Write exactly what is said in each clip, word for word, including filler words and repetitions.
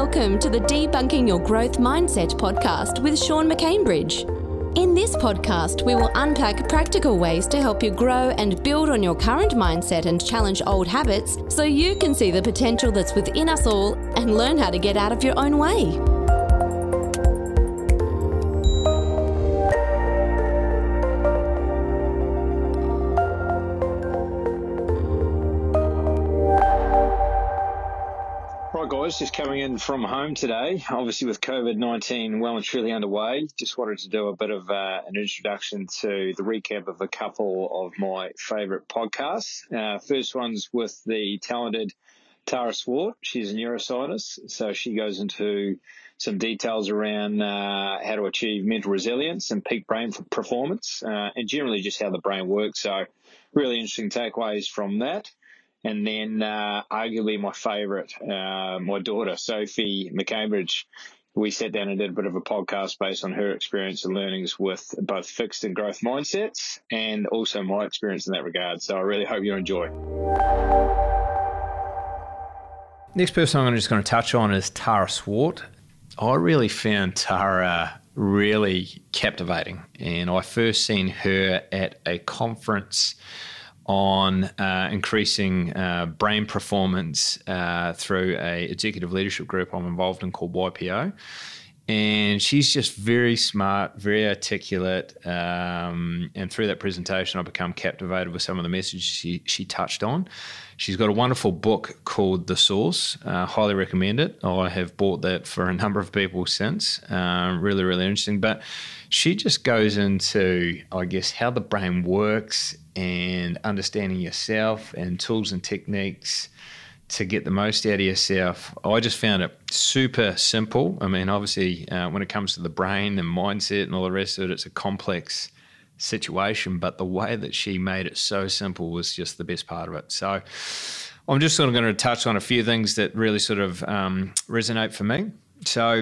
Welcome to the Debunking Your Growth Mindset podcast with Sean McCambridge. In this podcast, we will unpack practical ways to help you grow and build on your current mindset and challenge old habits so you can see the potential that's within us all and learn how to get out of your own way. Guys, just coming in from home today, obviously with COVID nineteen well and truly underway. Just wanted to do a bit of uh, an introduction to the recap of a couple of my favourite podcasts. Uh, first one's with the talented Tara Swart. She's a neuroscientist, so she goes into some details around uh, how to achieve mental resilience and peak brain performance, uh, and generally just how the brain works. So really interesting takeaways from that. And then uh, arguably my favourite, uh, my daughter, Sophie McCambridge, we sat down and did a bit of a podcast based on her experience and learnings with both fixed and growth mindsets and also my experience in that regard. So I really hope you enjoy. Next person I'm just going to touch on is Tara Swart. I really found Tara really captivating, and I first seen her at a conference on uh, increasing uh, brain performance uh, through a executive leadership group I'm involved in called Y P O. And she's just very smart, very articulate. Um, and through that presentation, I become captivated with some of the messages she, she touched on. She's got a wonderful book called The Source. Uh, highly recommend it. I have bought that for a number of people since. Uh, really, really interesting. But she just goes into, I guess, how the brain works and understanding yourself and tools and techniques to get the most out of yourself. I just found it super simple. I mean, obviously, uh, when it comes to the brain and mindset and all the rest of it, it's a complex situation, but the way that she made it so simple was just the best part of it. So I'm just sort of going to touch on a few things that really sort of um, resonate for me. So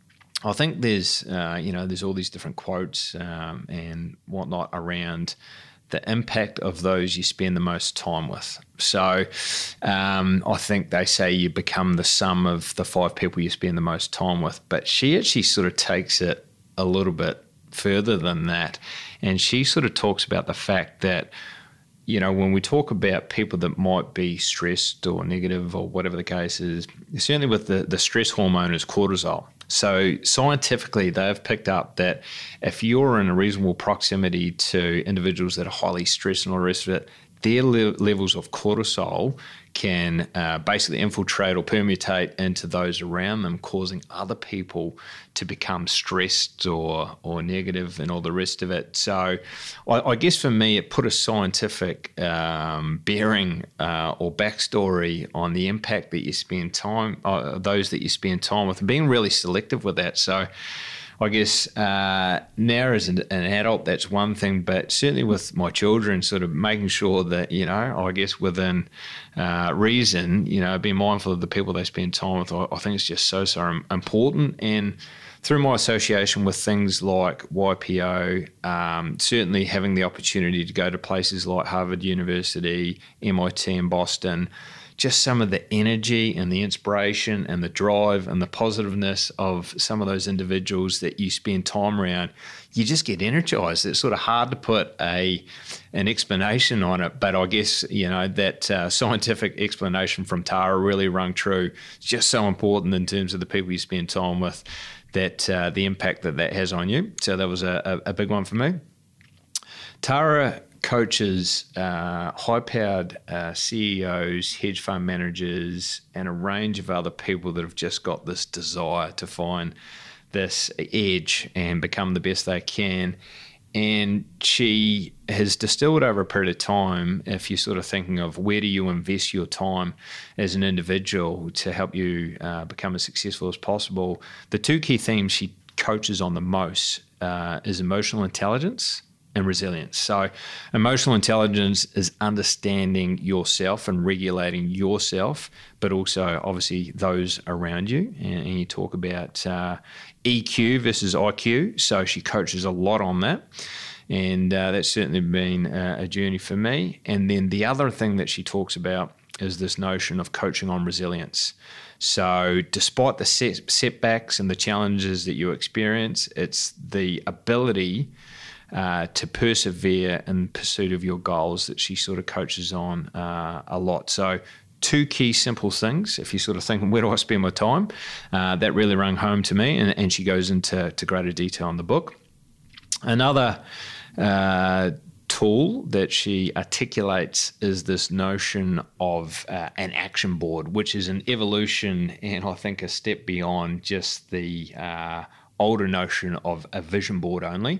I think there's, uh, you know, there's all these different quotes um, and whatnot around the impact of those you spend the most time with. So um, I think they say you become the sum of the five people you spend the most time with, but she actually sort of takes it a little bit further than that. And she sort of talks about the fact that, you know, when we talk about people that might be stressed or negative or whatever the case is, certainly with the, the stress hormone is cortisol. So scientifically, they've picked up that if you're in a reasonable proximity to individuals that are highly stressed and all the rest of it, their le- levels of cortisol can uh, basically infiltrate or permutate into those around them, causing other people to become stressed or or negative and all the rest of it. So I, I guess for me, it put a scientific um, bearing uh, or backstory on the impact that you spend time, uh, those that you spend time with, and being really selective with that. So I guess uh, now as an, an adult, that's one thing, but certainly with my children, sort of making sure that, you know, I guess within uh, reason, you know, being mindful of the people they spend time with, I, I think it's just so, so important. And through my association with things like Y P O, um, certainly having the opportunity to go to places like Harvard University, M I T in Boston, just some of the energy and the inspiration and the drive and the positiveness of some of those individuals that you spend time around, you just get energized. It's sort of hard to put a an explanation on it, but I guess, you know, that uh, scientific explanation from Tara really rung true. It's just so important in terms of the people you spend time with, that uh, the impact that that has on you. So that was a, a, a big one for me. Tara coaches uh, high-powered uh, C E Os, hedge fund managers, and a range of other people that have just got this desire to find this edge and become the best they can. And she has distilled over a period of time, if you're sort of thinking of where do you invest your time as an individual to help you uh, become as successful as possible, the two key themes she coaches on the most uh, is emotional intelligence and resilience. So emotional intelligence is understanding yourself and regulating yourself, but also obviously those around you. And, and you talk about uh, E Q versus I Q. So she coaches a lot on that. And uh, that's certainly been uh, a journey for me. And then the other thing that she talks about is this notion of coaching on resilience. So despite the set, setbacks and the challenges that you experience, it's the ability uh, to persevere in pursuit of your goals that she sort of coaches on uh, a lot. So two key simple things, if you're sort of thinking, where do I spend my time? Uh, that really rang home to me, and, and she goes into to greater detail in the book. Another uh, tool that she articulates is this notion of uh, an action board, which is an evolution and I think a step beyond just the uh, older notion of a vision board only.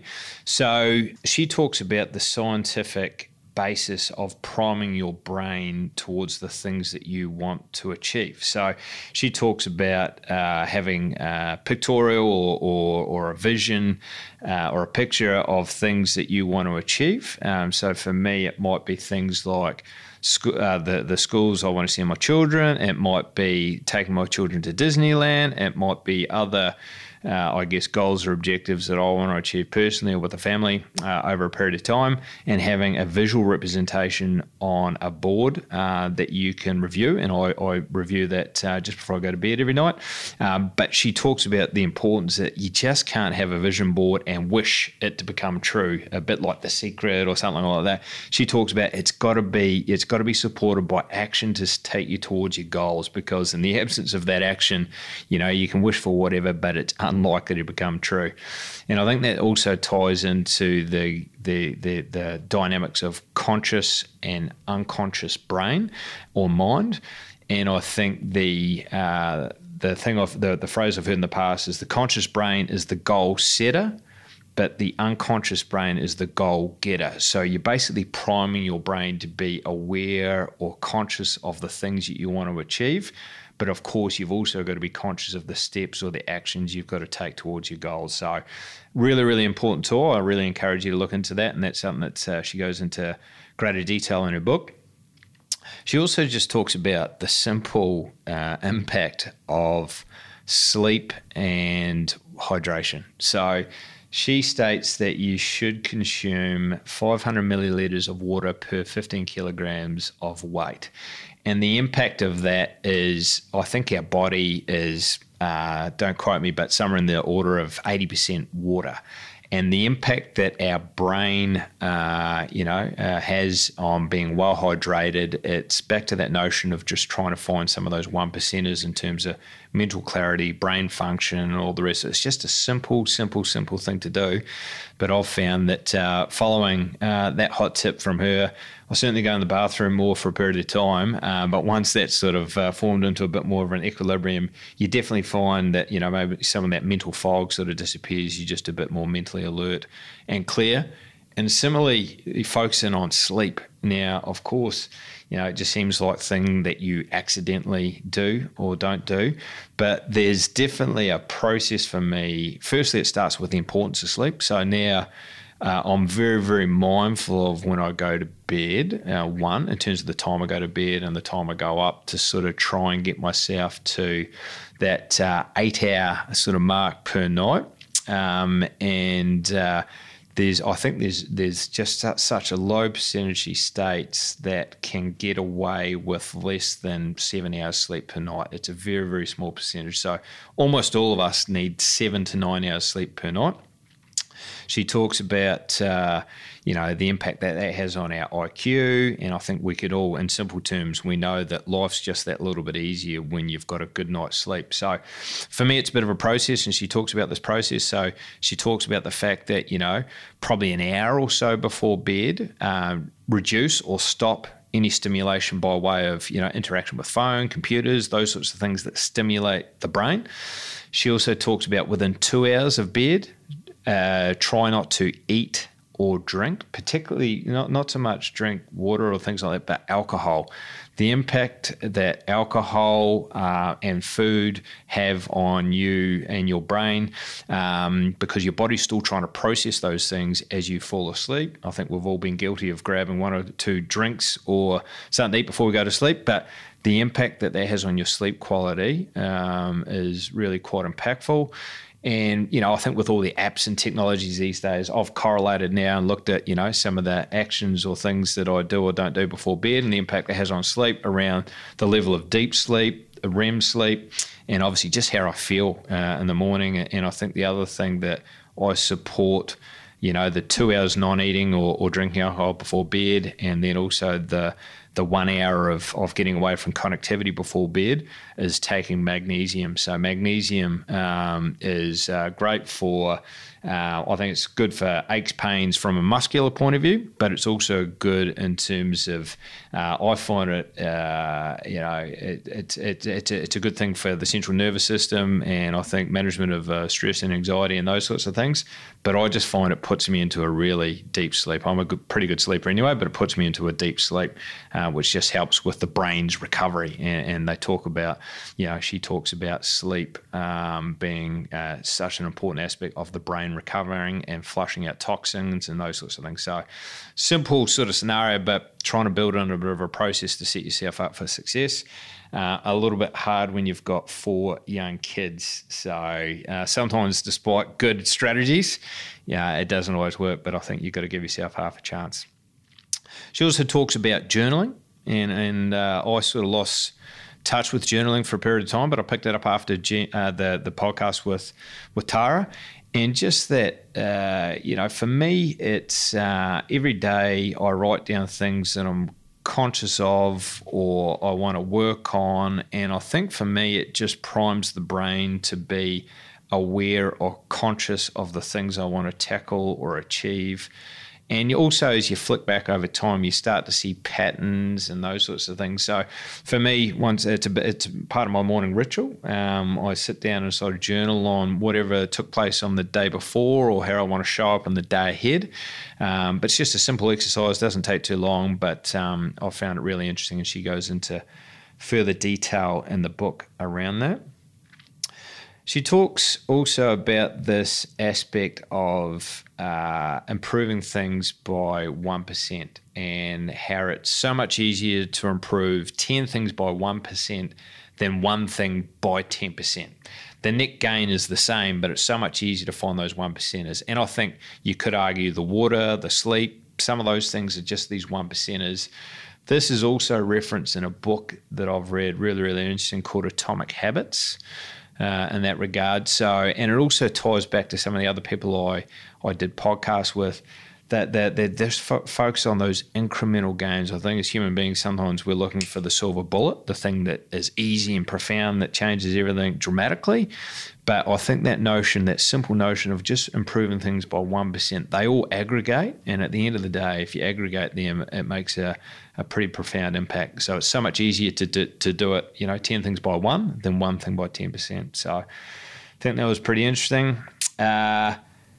So she talks about the scientific basis of priming your brain towards the things that you want to achieve. So she talks about uh, having a pictorial or, or, or a vision uh, or a picture of things that you want to achieve. Um, so for me, it might be things like School, uh, the, the schools I want to send my children. It might be taking my children to Disneyland. It might be other, uh, I guess, goals or objectives that I want to achieve personally or with the family uh, over a period of time, and having a visual representation on a board uh, that you can review. And I, I review that uh, just before I go to bed every night. Um, but she talks about the importance that you just can't have a vision board and wish it to become true, a bit like The Secret or something like that. She talks about it's got to be, it's got to be supported by action to take you towards your goals, because in the absence of that action, you know, you can wish for whatever, but it's unlikely to become true. And I think that also ties into the the the, the dynamics of conscious and unconscious brain or mind. And I think the uh, the thing of the the phrase I've heard in the past is the conscious brain is the goal setter, but the unconscious brain is the goal getter. So you're basically priming your brain to be aware or conscious of the things that you want to achieve. But of course, you've also got to be conscious of the steps or the actions you've got to take towards your goals. So really, really important tool. I really encourage you to look into that. And that's something that uh, she goes into greater detail in her book. She also just talks about the simple uh, impact of sleep and hydration. So she states that you should consume five hundred milliliters of water per fifteen kilograms of weight. And the impact of that is, I think our body is, uh, don't quote me, but somewhere in the order of eighty percent water. And the impact that our brain, uh, you know, uh, has on being well hydrated, it's back to that notion of just trying to find some of those one percenters in terms of mental clarity, brain function, and all the rest. It's just a simple, simple, simple thing to do. But I've found that uh, following uh, that hot tip from her, I certainly go in the bathroom more for a period of time. Uh, but once that's sort of uh, formed into a bit more of an equilibrium, you definitely find that, you know, maybe some of that mental fog sort of disappears. You're just a bit more mentally alert and clear. And similarly, focusing on sleep. Now, of course, you know, it just seems like a thing that you accidentally do or don't do. But there's definitely a process for me. Firstly, it starts with the importance of sleep. So now uh, I'm very, very mindful of when I go to bed, uh, one, in terms of the time I go to bed and the time I go up, to sort of try and get myself to that uh, eight-hour sort of mark per night. Um, and uh, There's, I think there's there's just such a low percentage of states that can get away with less than seven hours sleep per night. It's a very, very small percentage. So almost all of us need seven to nine hours sleep per night. She talks about, uh, you know, the impact that that has on our I Q, and I think we could all, in simple terms, we know that life's just that little bit easier when you've got a good night's sleep. So for me, it's a bit of a process, and she talks about this process. So she talks about the fact that, you know, probably an hour or so before bed, um, reduce or stop any stimulation by way of, you know, interaction with phone, computers, those sorts of things that stimulate the brain. She also talks about within two hours of bed, uh, try not to eat or drink, particularly not, not so much drink water or things like that, but alcohol. The impact that alcohol uh, and food have on you and your brain, um, because your body's still trying to process those things as you fall asleep. I think we've all been guilty of grabbing one or two drinks or something to eat before we go to sleep, but the impact that that has on your sleep quality um, is really quite impactful. And, you know, I think with all the apps and technologies these days, I've correlated now and looked at, you know, some of the actions or things that I do or don't do before bed and the impact it has on sleep around the level of deep sleep, R E M sleep, and obviously just how I feel uh, in the morning. And I think the other thing that I support, you know, the two hours non-eating or, or drinking alcohol before bed, and then also the the one hour of, of getting away from connectivity before bed is taking magnesium. So magnesium um, is uh, great for, uh, I think it's good for aches, pains from a muscular point of view, but it's also good in terms of, uh, I find it, uh, you know, it, it, it, it, it's a good thing for the central nervous system, and I think management of uh, stress and anxiety and those sorts of things. But I just find it puts me into a really deep sleep. I'm a good, pretty good sleeper anyway, but it puts me into a deep sleep. Uh, which just helps with the brain's recovery. And, and they talk about, you know, she talks about sleep um, being uh, such an important aspect of the brain recovering and flushing out toxins and those sorts of things. So simple sort of scenario, but trying to build on a bit of a process to set yourself up for success. Uh, a little bit hard when you've got four young kids. So uh, sometimes despite good strategies, yeah, it doesn't always work, but I think you've got to give yourself half a chance. She also talks about journaling, and, and uh, I sort of lost touch with journaling for a period of time, but I picked it up after G, uh, the the podcast with with Tara, and just that, uh, you know, for me, it's uh, every day I write down things that I'm conscious of or I want to work on, and I think for me it just primes the brain to be aware or conscious of the things I want to tackle or achieve. And you also, as you flick back over time, you start to see patterns and those sorts of things. So for me, once it's a, it's part of my morning ritual. Um, I sit down and sort of journal on whatever took place on the day before or how I want to show up on the day ahead. Um, but it's just a simple exercise, doesn't take too long, but um, I found it really interesting, and she goes into further detail in the book around that. She talks also about this aspect of uh, improving things by one percent, and how it's so much easier to improve ten things by one percent than one thing by ten percent. The net gain is the same, but it's so much easier to find those one percenters. And I think you could argue the water, the sleep, some of those things are just these one percenters. This is also referenced in a book that I've read, really, really interesting, called Atomic Habits. Uh, in that regard. So, and it also ties back to some of the other people I, I did podcasts with, that that that just fo- focus on those incremental gains. I think as human beings, sometimes we're looking for the silver bullet, the thing that is easy and profound, that changes everything dramatically. But I think that notion, that simple notion of just improving things by one percent, they all aggregate. And at the end of the day, if you aggregate them, it makes a, a pretty profound impact. So it's so much easier to do, to do it, you know, ten things by one than one thing by ten percent. So I think that was pretty interesting. Uh,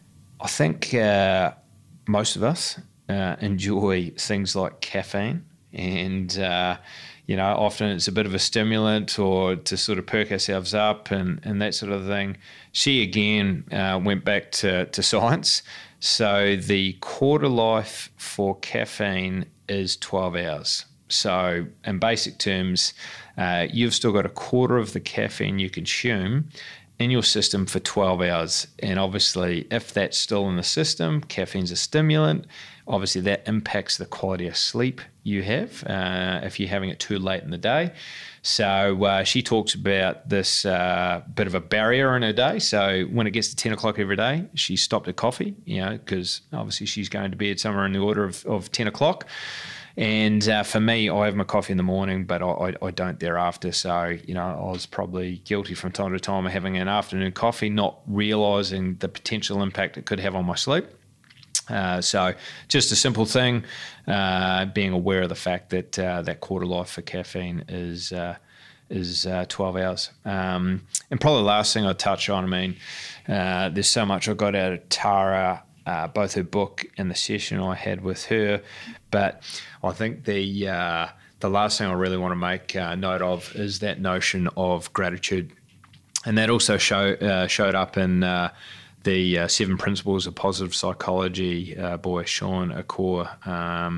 I think uh, most of us uh, enjoy things like caffeine, and uh, you know, often it's a bit of a stimulant or to sort of perk ourselves up and, and that sort of thing. She, again, uh, went back to, to science. So the quarter life for caffeine is twelve hours. So in basic terms, uh, you've still got a quarter of the caffeine you consume in your system for twelve hours. And obviously, if that's still in the system, caffeine's a stimulant. Obviously, that impacts the quality of sleep you have uh, if you're having it too late in the day. So uh, she talks about this uh, bit of a barrier in her day. So when it gets to ten o'clock every day, she stopped her coffee, you know, because obviously she's going to bed somewhere in the order of, of ten o'clock. And uh, for me, I have my coffee in the morning, but I, I, I don't thereafter. So, you know, I was probably guilty from time to time of having an afternoon coffee, not realising the potential impact it could have on my sleep. Uh, so just a simple thing, uh, being aware of the fact that uh, that quarter life for caffeine is uh, is uh, twelve hours. Um, and probably the last thing I'd touch on, I mean, uh, there's so much I got out of Tara, uh, both her book and the session I had with her, but I think the uh, the last thing I really want to make uh, note of is that notion of gratitude. And that also show, uh, showed up in uh, the uh, Seven Principles of Positive Psychology uh, by Sean Akor. Um,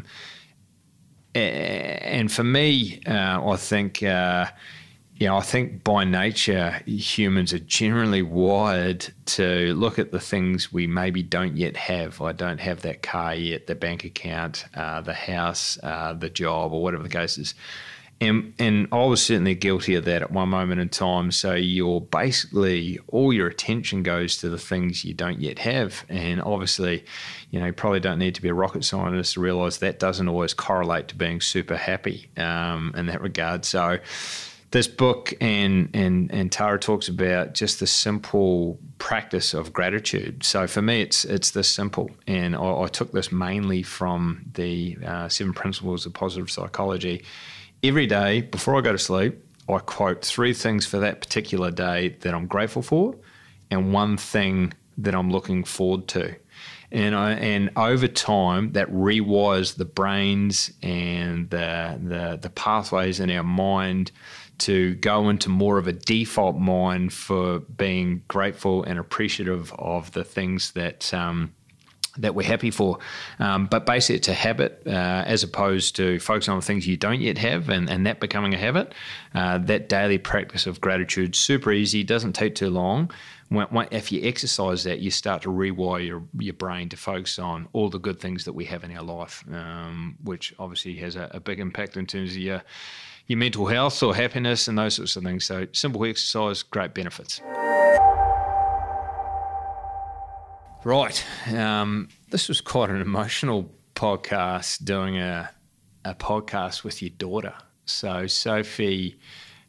and for me, uh, I think, uh, you know, I think by nature, humans are generally wired to look at the things we maybe don't yet have. I don't have that car yet, the bank account, uh, the house, uh, the job, or whatever the case is. And and I was certainly guilty of that at one moment in time. So you're basically, all your attention goes to the things you don't yet have. And obviously, you know, you probably don't need to be a rocket scientist to realise that doesn't always correlate to being super happy um, in that regard. So this book and, and, and Tara talks about just the simple practice of gratitude. So for me, it's it's this simple. And I, I took this mainly from the uh, Seven Principles of Positive Psychology. Every day before I go to sleep, I quote three things for that particular day that I'm grateful for and one thing that I'm looking forward to. And I, and over time, that rewires the brains and the, the the pathways in our mind to go into more of a default mind for being grateful and appreciative of the things that um, that we're happy for. Um, but basically it's a habit uh, as opposed to focusing on things you don't yet have and, and that becoming a habit. Uh, that daily practice of gratitude, super easy, doesn't take too long. When, when, if you exercise that, you start to rewire your, your brain to focus on all the good things that we have in our life, um, which obviously has a, a big impact in terms of your, your mental health or happiness and those sorts of things. So simple exercise, great benefits. Right. Um, this was quite an emotional podcast, doing a, a podcast with your daughter. So Sophie,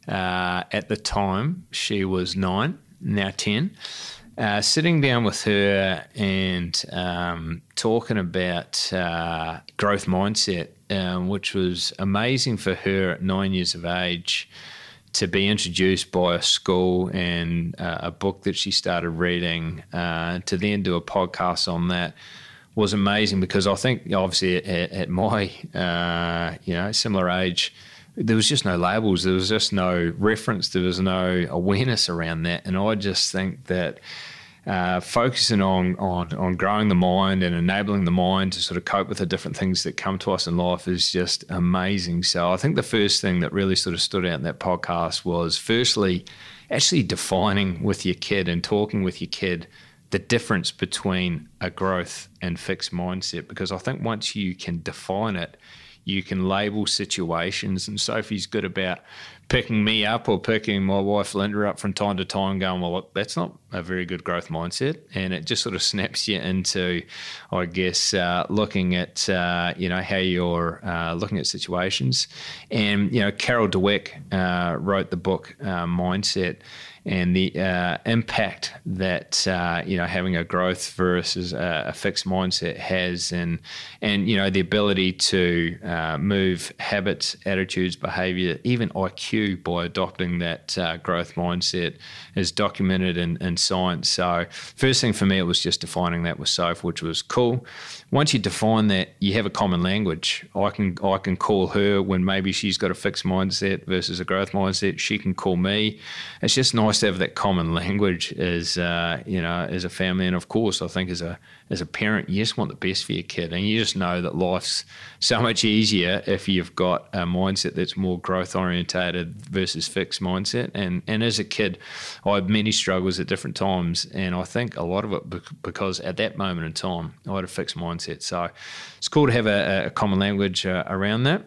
uh, at the time, she was nine, now ten, uh, sitting down with her and um, talking about uh, growth mindset, um, which was amazing for her at nine years of age, to be introduced by a school and uh, a book that she started reading, uh, to then do a podcast on that was amazing, because I think obviously at, at my uh, you know similar age, there was just no labels, there was just no reference, there was no awareness around that. And I just think that Uh, focusing on, on on growing the mind and enabling the mind to sort of cope with the different things that come to us in life is just amazing. So I think the first thing that really sort of stood out in that podcast was, firstly, actually defining with your kid and talking with your kid the difference between a growth and fixed mindset. Because I think once you can define it, you can label situations. And Sophie's good about picking me up or picking my wife Linda up from time to time, going, well, that's not a very good growth mindset. And it just sort of snaps you into, I guess, uh, looking at, uh, you know, how you're uh, looking at situations. And, you know, Carol Dweck uh, wrote the book uh, Mindset, and the uh, impact that, uh, you know, having a growth versus a, a fixed mindset has, and, and, you know, the ability to uh, move habits, attitudes, behavior, even I Q by adopting that uh, growth mindset is documented in, in science. So first thing for me, it was just defining that with Soph, which was cool. Once you define that, you have a common language. I can I can call her when maybe she's got a fixed mindset versus a growth mindset. She can call me. It's just nice to have that common language as uh, you know, as a family. And of course, I think as a as a parent, you just want the best for your kid, and you just know that life's so much easier if you've got a mindset that's more growth orientated versus fixed mindset. And and as a kid, I had many struggles at different times, and I think a lot of it because at that moment in time, I had a fixed mindset. So it's cool to have a, a common language uh, around that.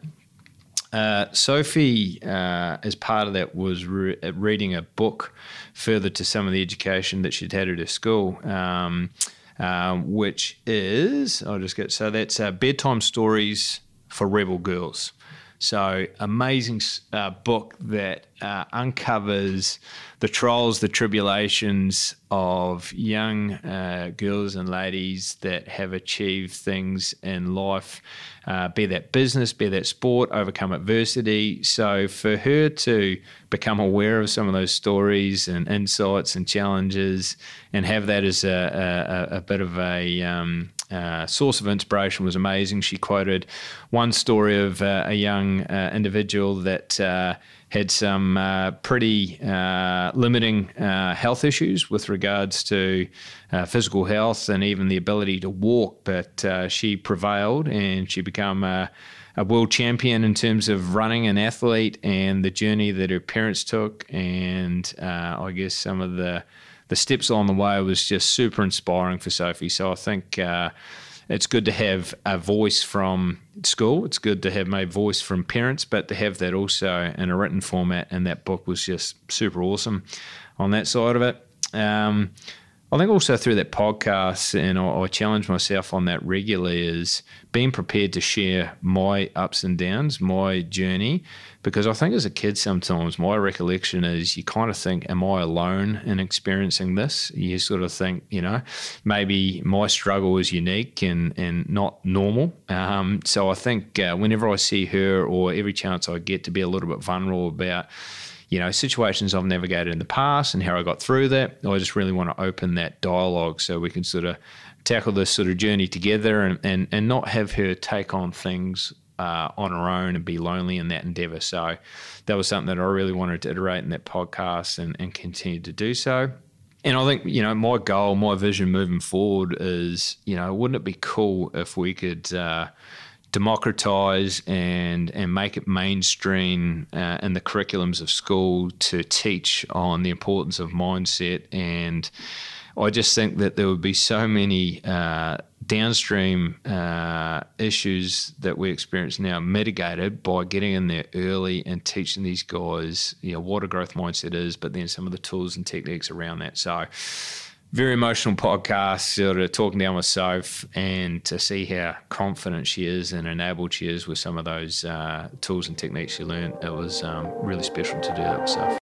Uh, Sophie, uh, as part of that, was re- reading a book further to some of the education that she'd had at her school, um, um, which is, I'll just get, so that's uh, Bedtime Stories for Rebel Girls. So amazing uh, book that uh, uncovers the trials, the tribulations of young uh, girls and ladies that have achieved things in life, uh, be that business, be that sport, overcome adversity. So for her to become aware of some of those stories and insights and challenges and have that as a, a, a bit of a um, uh, source of inspiration was amazing. She quoted one story of uh, a young uh, individual that uh, had some uh, pretty uh, limiting uh, health issues with regards to uh, physical health and even the ability to walk, but uh, she prevailed and she became a, a world champion in terms of running, an athlete, and the journey that her parents took, and uh, I guess some of the the steps along the way was just super inspiring for Sophie. So I think uh, it's good to have a voice from school. It's good to have my voice from parents, but to have that also in a written format. And that book was just super awesome on that side of it. Um, I think also through that podcast, and I, I challenge myself on that regularly, is being prepared to share my ups and downs, my journey, because I think as a kid sometimes my recollection is you kind of think, am I alone in experiencing this? You sort of think, you know, maybe my struggle is unique and, and not normal. Um, so I think uh, whenever I see her, or every chance I get to be a little bit vulnerable about, you know, situations I've navigated in the past and how I got through that, I just really want to open that dialogue so we can sort of tackle this sort of journey together, and, and, and not have her take on things uh, on her own and be lonely in that endeavour. So that was something that I really wanted to iterate in that podcast, and, and continue to do so. And I think, you know, my goal, my vision moving forward is, you know, wouldn't it be cool if we could uh, democratize and and make it mainstream uh, in the curriculums of school to teach on the importance of mindset. And I just think that there would be so many uh, downstream uh, issues that we experience now mitigated by getting in there early and teaching these guys, you know, what a growth mindset is, but then some of the tools and techniques around that. So very emotional podcast, sort of talking down with Soph, and to see how confident she is and enabled she is with some of those uh, tools and techniques she learned, it was um, really special to do that with Soph.